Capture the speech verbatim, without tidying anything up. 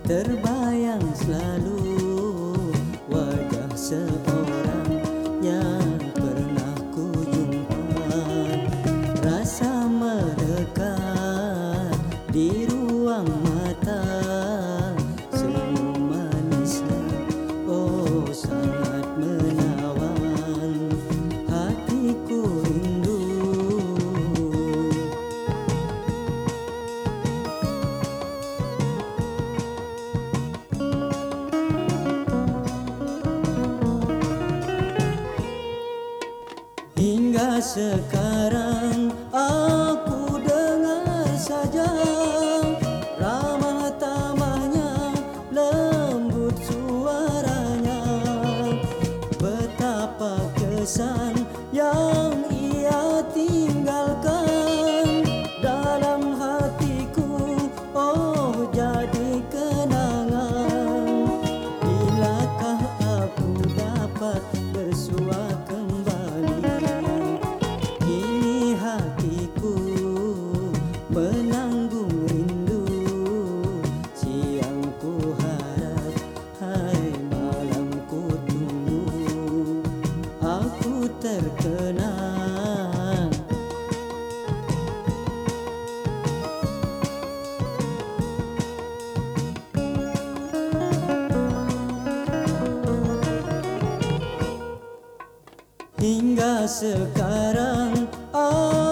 Terbayang selalu wajah seorang yang pernah ku jumpa. Rasa melekat di ruang mata, senyum manisnya oh sangat menawan. Hatiku rindu. Hingga sekarang aku dengar saja ramah tamahnya, lembut suaranya. Betapa kesan yang ia tinggalkan dalam hatiku, oh jadi kenangan. Bilakah aku dapat bersua kembali, kini hatiku menanggung rindu. Siang ku harap, hai malam ku tunggu, aku terkenang. Hingga sekarang